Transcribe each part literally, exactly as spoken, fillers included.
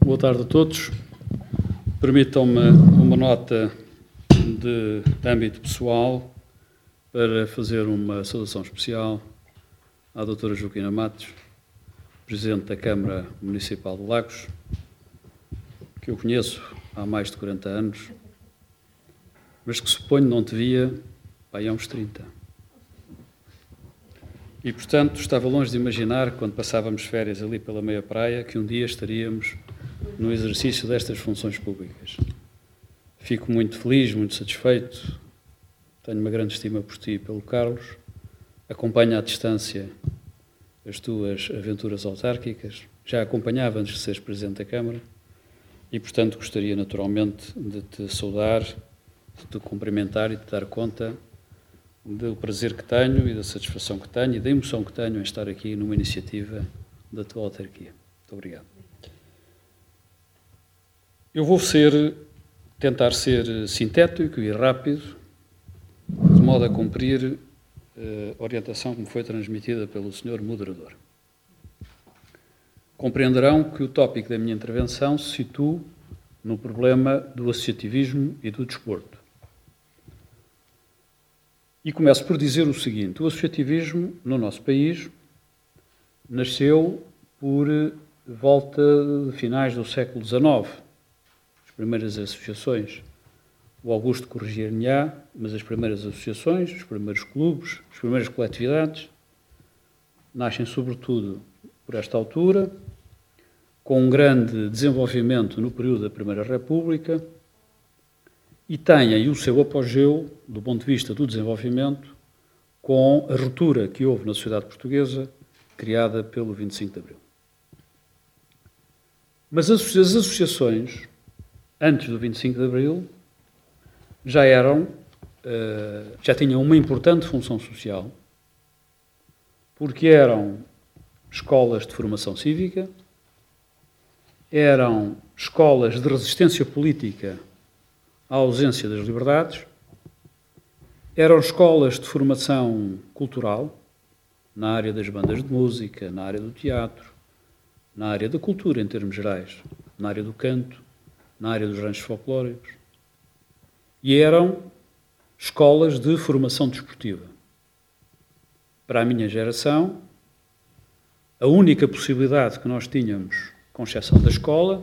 Boa tarde a todos. Permitam-me uma nota de âmbito pessoal para fazer uma saudação especial à doutora Joaquina Matos, Presidente da Câmara Municipal de Lagos, que eu conheço há mais de quarenta anos, mas que suponho não te via há uns trinta. E, portanto, estava longe de imaginar, quando passávamos férias ali pela meia praia, que um dia estaríamos no exercício destas funções públicas. Fico muito feliz, muito satisfeito, tenho uma grande estima por ti e pelo Carlos, acompanho à distância as tuas aventuras autárquicas, já acompanhava antes de seres Presidente da Câmara e, portanto, gostaria naturalmente de te saudar, de te cumprimentar e de te dar conta do prazer que tenho e da satisfação que tenho e da emoção que tenho em estar aqui numa iniciativa da tua autarquia. Muito obrigado. Eu vou ser, tentar ser sintético e rápido, de modo a cumprir a orientação que me foi transmitida pelo senhor moderador. Compreenderão que o tópico da minha intervenção se situa no problema do associativismo e do desporto. E começo por dizer o seguinte: o associativismo no nosso país nasceu por volta de finais do século dezenove. As primeiras associações, o Augusto corrigir-me-á, mas as primeiras associações, os primeiros clubes, as primeiras coletividades, nascem sobretudo por esta altura, com um grande desenvolvimento no período da Primeira República, e têm o seu apogeu, do ponto de vista do desenvolvimento, com a ruptura que houve na sociedade portuguesa, criada pelo vinte e cinco de Abril. Mas as associações, antes do vinte e cinco de Abril, já eram, já tinham uma importante função social, porque eram escolas de formação cívica, eram escolas de resistência política à ausência das liberdades, eram escolas de formação cultural, na área das bandas de música, na área do teatro, na área da cultura em termos gerais, na área do canto, na área dos ranchos folclóricos, e eram escolas de formação desportiva. Para a minha geração, a única possibilidade que nós tínhamos, com exceção da escola,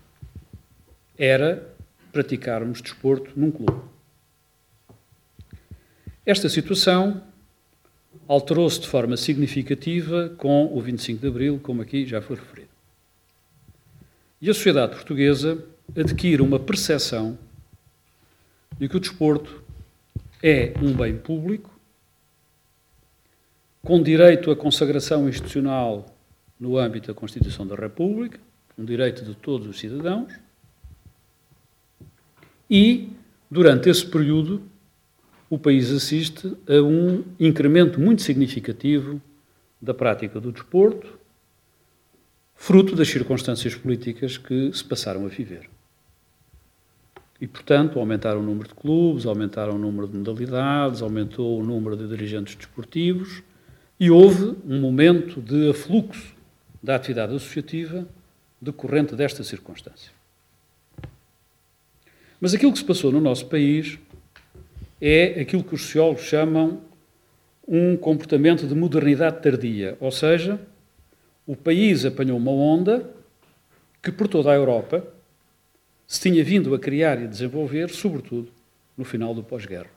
era praticarmos desporto num clube. Esta situação alterou-se de forma significativa com o vinte e cinco de Abril, como aqui já foi referido. E a sociedade portuguesa adquire uma percepção de que o desporto é um bem público, com direito à consagração institucional no âmbito da Constituição da República, um direito de todos os cidadãos, e, durante esse período, o país assiste a um incremento muito significativo da prática do desporto, fruto das circunstâncias políticas que se passaram a viver. E, portanto, aumentaram o número de clubes, aumentaram o número de modalidades, aumentou o número de dirigentes desportivos e houve um momento de afluxo da atividade associativa decorrente desta circunstância. Mas aquilo que se passou no nosso país é aquilo que os sociólogos chamam um comportamento de modernidade tardia, ou seja, o país apanhou uma onda que por toda a Europa se tinha vindo a criar e a desenvolver, sobretudo no final do pós-guerra.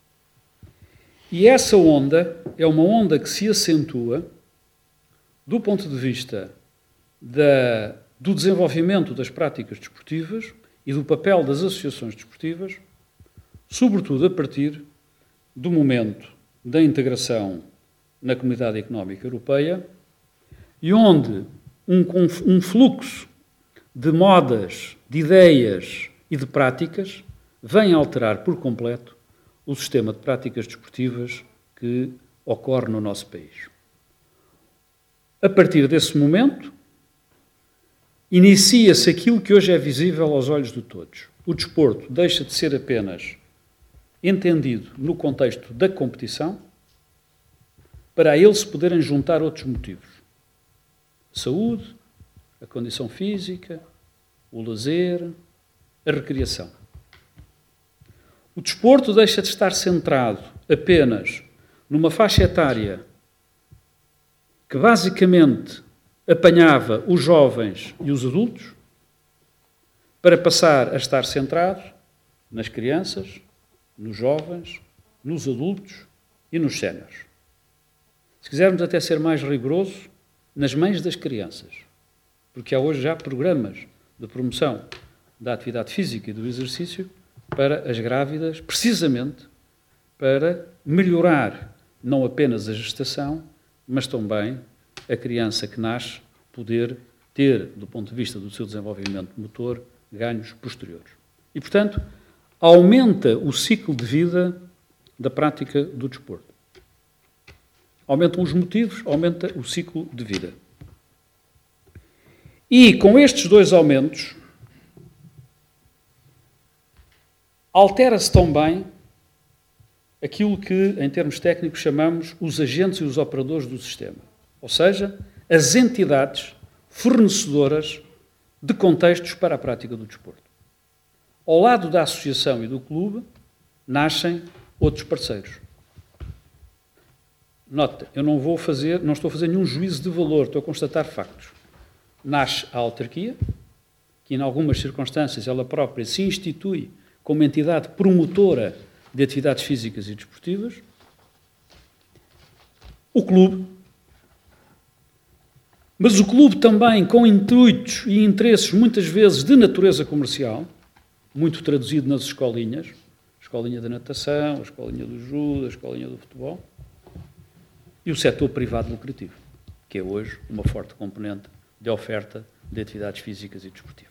E essa onda é uma onda que se acentua do ponto de vista da, do desenvolvimento das práticas desportivas e do papel das associações desportivas, sobretudo a partir do momento da integração na Comunidade Económica Europeia, e onde um, um fluxo de modas, de ideias e de práticas vem alterar por completo o sistema de práticas desportivas que ocorre no nosso país. A partir desse momento, inicia-se aquilo que hoje é visível aos olhos de todos. O desporto deixa de ser apenas entendido no contexto da competição, para a ele se poderem juntar outros motivos. Saúde, a condição física, o lazer, a recreação. O desporto deixa de estar centrado apenas numa faixa etária que basicamente apanhava os jovens e os adultos, para passar a estar centrado nas crianças, nos jovens, nos adultos e nos séniores. Se quisermos até ser mais rigoroso, nas mães das crianças, porque há hoje já programas de promoção da atividade física e do exercício para as grávidas, precisamente para melhorar não apenas a gestação, mas também a criança que nasce poder ter, do ponto de vista do seu desenvolvimento motor, ganhos posteriores. E, portanto, aumenta o ciclo de vida da prática do desporto. Aumentam os motivos, aumenta o ciclo de vida. E, com estes dois aumentos, altera-se também aquilo que, em termos técnicos, chamamos os agentes e os operadores do sistema. Ou seja, as entidades fornecedoras de contextos para a prática do desporto. Ao lado da associação e do clube, nascem outros parceiros. Nota, eu não vou fazer, não estou a fazer nenhum juízo de valor, estou a constatar factos. Nasce a autarquia, que em algumas circunstâncias ela própria se institui como entidade promotora de atividades físicas e desportivas. O clube, mas o clube também com intuitos e interesses muitas vezes de natureza comercial, muito traduzido nas escolinhas, a escolinha da natação, a escolinha do judo, a escolinha do futebol, e o setor privado lucrativo, que é hoje uma forte componente de oferta de atividades físicas e desportivas.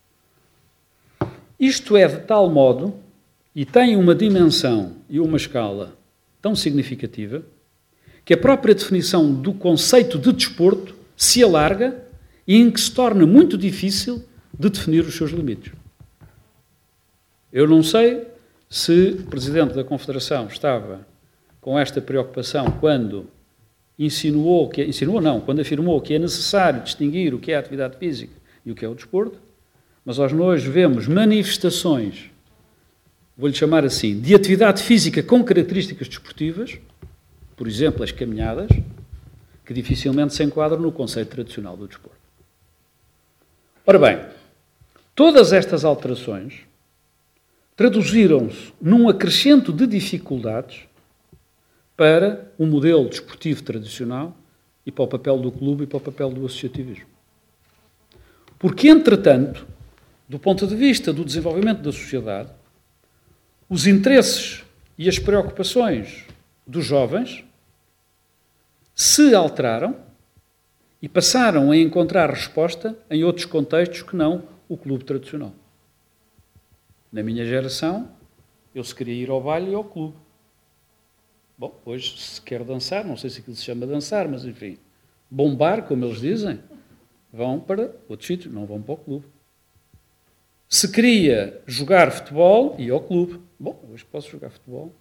Isto é de tal modo, e tem uma dimensão e uma escala tão significativa, que a própria definição do conceito de desporto se alarga e em que se torna muito difícil de definir os seus limites. Eu não sei se o Presidente da Confederação estava com esta preocupação quando insinuou, que, insinuou não, quando afirmou que é necessário distinguir o que é a atividade física e o que é o desporto, mas nós hoje vemos manifestações, vou-lhe chamar assim, de atividade física com características desportivas, por exemplo, as caminhadas, que dificilmente se enquadram no conceito tradicional do desporto. Ora bem, todas estas alterações traduziram-se num acrescento de dificuldades para o modelo desportivo tradicional e para o papel do clube e para o papel do associativismo. Porque, entretanto, do ponto de vista do desenvolvimento da sociedade, os interesses e as preocupações dos jovens se alteraram e passaram a encontrar resposta em outros contextos que não o clube tradicional. Na minha geração, eu se queria ir ao baile e ao clube. Bom, hoje se quer dançar, não sei se aquilo se chama dançar, mas enfim, bombar, como eles dizem, vão para outros sítios, não vão para o clube. Se queria jogar futebol, ia ao clube. Bom, hoje posso jogar futebol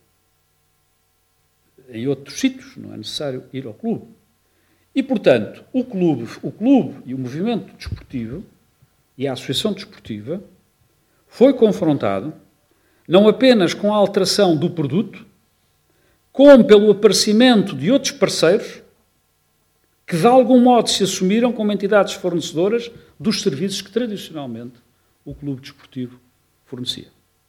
em outros sítios, não é necessário ir ao clube. E, portanto, o clube, o clube e o movimento desportivo e a associação desportiva foi confrontado não apenas com a alteração do produto, como pelo aparecimento de outros parceiros que, de algum modo, se assumiram como entidades fornecedoras dos serviços que, tradicionalmente, o clube desportivo fornecia.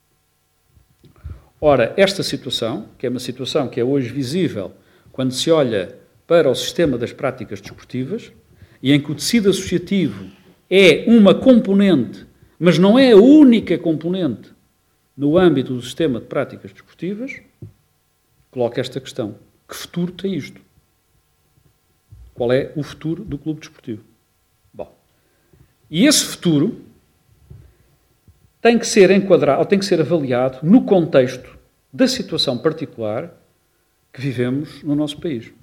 Ora, esta situação, que é uma situação que é hoje visível quando se olha para o sistema das práticas desportivas, e em que o tecido associativo é uma componente, mas não é a única componente no âmbito do sistema de práticas desportivas, coloca esta questão. Que futuro tem isto? Qual é o futuro do clube desportivo? Bom, e esse futuro tem que ser enquadrado, ou tem que ser avaliado no contexto da situação particular que vivemos no nosso país.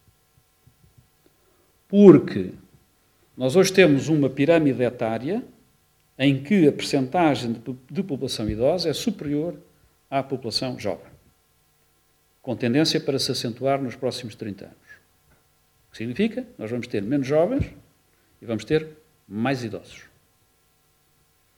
Porque nós hoje temos uma pirâmide etária em que a percentagem de, de população idosa é superior à população jovem, com tendência para se acentuar nos próximos trinta anos. O que significa? Nós vamos ter menos jovens e vamos ter mais idosos.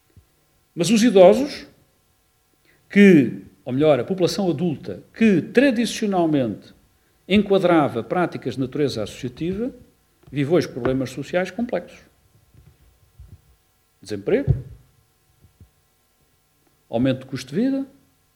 Mas os idosos, que, ou melhor, a população adulta, que tradicionalmente enquadrava práticas de natureza associativa, vive hoje problemas sociais complexos. Desemprego, aumento de custo de vida,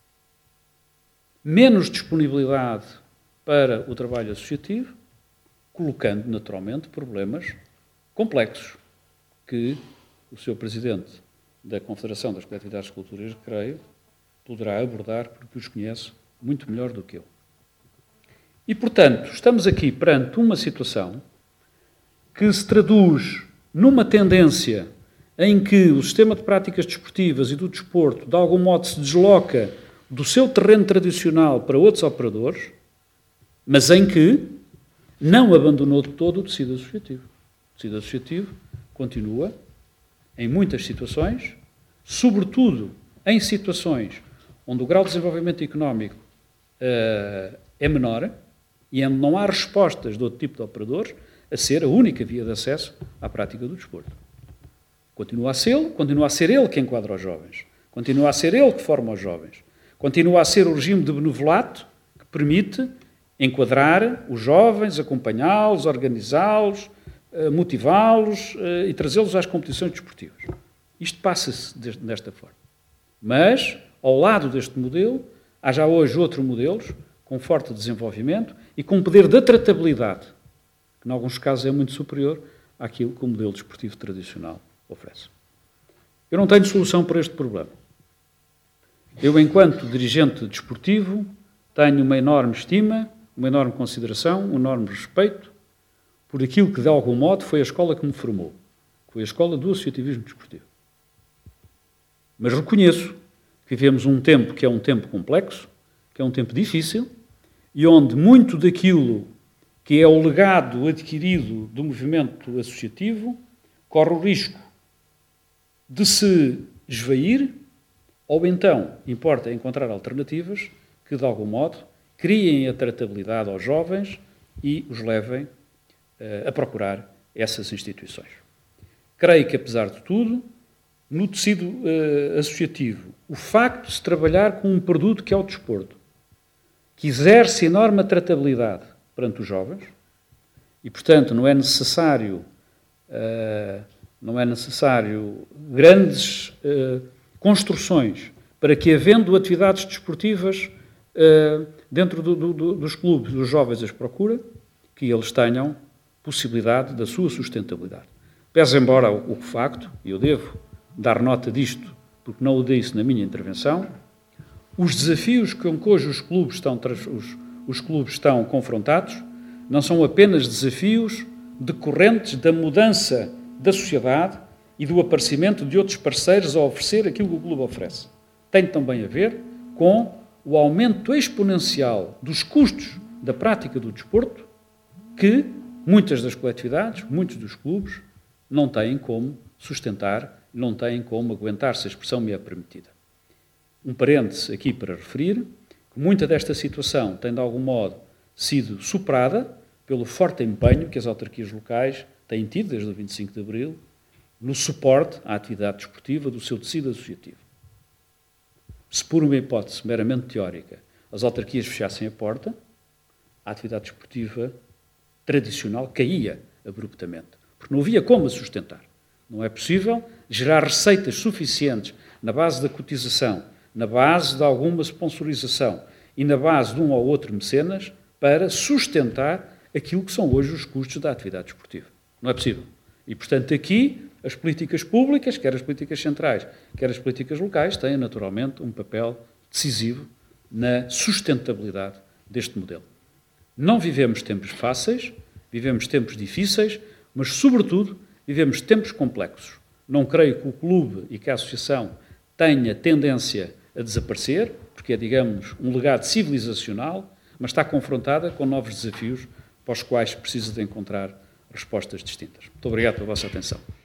menos disponibilidade para o trabalho associativo, colocando naturalmente problemas complexos que o senhor Presidente da Confederação das Coletividades de Culturas, creio, poderá abordar porque os conhece muito melhor do que eu. E, portanto, estamos aqui perante uma situação que se traduz numa tendência em que o sistema de práticas desportivas e do desporto, de algum modo, se desloca do seu terreno tradicional para outros operadores, mas em que não abandonou de todo o tecido associativo. O tecido associativo continua, em muitas situações, sobretudo em situações onde o grau de desenvolvimento económico uh, é menor e onde não há respostas de outro tipo de operadores, a ser a única via de acesso à prática do desporto. Continua a ser, continua a ser ele que enquadra os jovens, continua a ser ele que forma os jovens, continua a ser o regime de benovelato que permite enquadrar os jovens, acompanhá-los, organizá-los, motivá-los e trazê-los às competições desportivas. Isto passa-se desta forma. Mas, ao lado deste modelo, há já hoje outros modelos com forte desenvolvimento e com poder de tratabilidade, que em alguns casos é muito superior àquilo que o modelo desportivo tradicional oferece. Eu não tenho solução para este problema. Eu, enquanto dirigente desportivo, tenho uma enorme estima, uma enorme consideração, um enorme respeito por aquilo que, de algum modo, foi a escola que me formou, que foi a escola do associativismo desportivo. Mas reconheço que vivemos um tempo que é um tempo complexo, que é um tempo difícil, e onde muito daquilo que é o legado adquirido do movimento associativo corre o risco de se esvair, ou então importa encontrar alternativas que, de algum modo, criem a tratabilidade aos jovens e os levem uh, a procurar essas instituições. Creio que, apesar de tudo, no tecido uh, associativo, o facto de se trabalhar com um produto que é o desporto, que exerce enorme tratabilidade perante os jovens, e, portanto, não é necessário, uh, não é necessário grandes uh, construções para que, havendo atividades desportivas uh, dentro do, do, dos clubes, dos jovens as procura, que eles tenham possibilidade da sua sustentabilidade. Pese embora o, o facto, e eu devo dar nota disto, porque não o disse na minha intervenção, os desafios com que hoje os clubes estão, os, os clubes estão confrontados não são apenas desafios decorrentes da mudança da sociedade e do aparecimento de outros parceiros a oferecer aquilo que o clube oferece. Tem também a ver com o aumento exponencial dos custos da prática do desporto que muitas das coletividades, muitos dos clubes, não têm como sustentar, não têm como aguentar, se a expressão me é permitida. Um parêntese aqui para referir que muita desta situação tem, de algum modo, sido superada pelo forte empenho que as autarquias locais têm tido, desde o vinte e cinco de Abril, no suporte à atividade desportiva do seu tecido associativo. Se, por uma hipótese meramente teórica, as autarquias fechassem a porta, a atividade desportiva tradicional caía abruptamente, porque não havia como a sustentar. Não é possível gerar receitas suficientes na base da cotização, na base de alguma sponsorização e na base de um ou outro mecenas para sustentar aquilo que são hoje os custos da atividade desportiva. Não é possível. E, portanto, aqui as políticas públicas, quer as políticas centrais, quer as políticas locais, têm naturalmente um papel decisivo na sustentabilidade deste modelo. Não vivemos tempos fáceis, vivemos tempos difíceis, mas, sobretudo, vivemos tempos complexos. Não creio que o clube e que a associação tenha tendência a desaparecer, porque é, digamos, um legado civilizacional, mas está confrontada com novos desafios para os quais precisa de encontrar respostas distintas. Muito obrigado pela vossa atenção.